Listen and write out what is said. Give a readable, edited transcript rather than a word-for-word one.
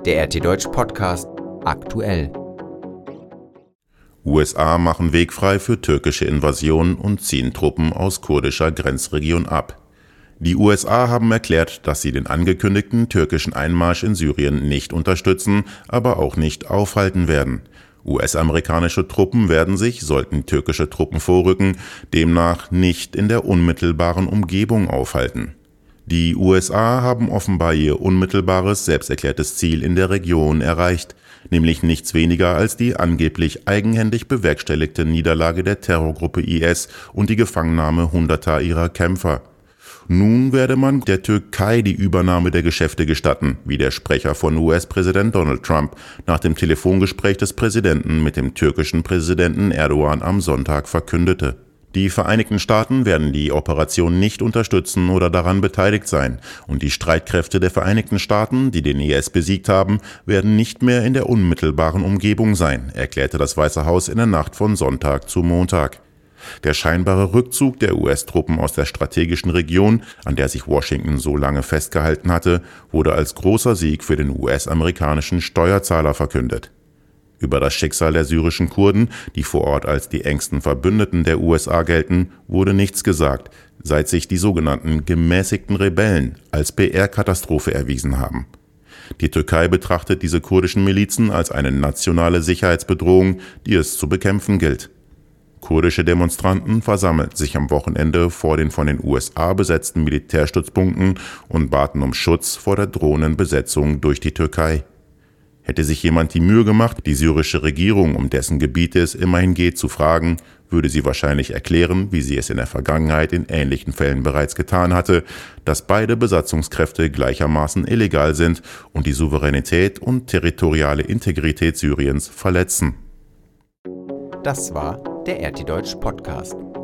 Der RT Deutsch Podcast aktuell. USA machen Weg frei für türkische Invasion und ziehen Truppen aus kurdischer Grenzregion ab. Die USA haben erklärt, dass sie den angekündigten türkischen Einmarsch in Syrien nicht unterstützen, aber auch nicht aufhalten werden. US-amerikanische Truppen werden sich, sollten türkische Truppen vorrücken, demnach nicht in der unmittelbaren Umgebung aufhalten. Die USA haben offenbar ihr unmittelbares, selbsterklärtes Ziel in der Region erreicht, nämlich nichts weniger als die angeblich eigenhändig bewerkstelligte Niederlage der Terrorgruppe IS und die Gefangennahme Hunderter ihrer Kämpfer. Nun werde man der Türkei die Übernahme der Geschäfte gestatten, wie der Sprecher von US-Präsident Donald Trump nach dem Telefongespräch des Präsidenten mit dem türkischen Präsidenten Erdogan am Sonntag verkündete. Die Vereinigten Staaten werden die Operation nicht unterstützen oder daran beteiligt sein, und die Streitkräfte der Vereinigten Staaten, die den IS besiegt haben, werden nicht mehr in der unmittelbaren Umgebung sein, erklärte das Weiße Haus in der Nacht von Sonntag zu Montag. Der scheinbare Rückzug der US-Truppen aus der strategischen Region, an der sich Washington so lange festgehalten hatte, wurde als großer Sieg für den US-amerikanischen Steuerzahler verkündet. Über das Schicksal der syrischen Kurden, die vor Ort als die engsten Verbündeten der USA gelten, wurde nichts gesagt, seit sich die sogenannten gemäßigten Rebellen als PR-Katastrophe erwiesen haben. Die Türkei betrachtet diese kurdischen Milizen als eine nationale Sicherheitsbedrohung, die es zu bekämpfen gilt. Kurdische Demonstranten versammelten sich am Wochenende vor den von den USA besetzten Militärstützpunkten und baten um Schutz vor der drohenden Besetzung durch die Türkei. Hätte sich jemand die Mühe gemacht, die syrische Regierung, um dessen Gebiete es immerhin geht, zu fragen, würde sie wahrscheinlich erklären, wie sie es in der Vergangenheit in ähnlichen Fällen bereits getan hatte, dass beide Besatzungskräfte gleichermaßen illegal sind und die Souveränität und territoriale Integrität Syriens verletzen. Das war der RT Deutsch Podcast.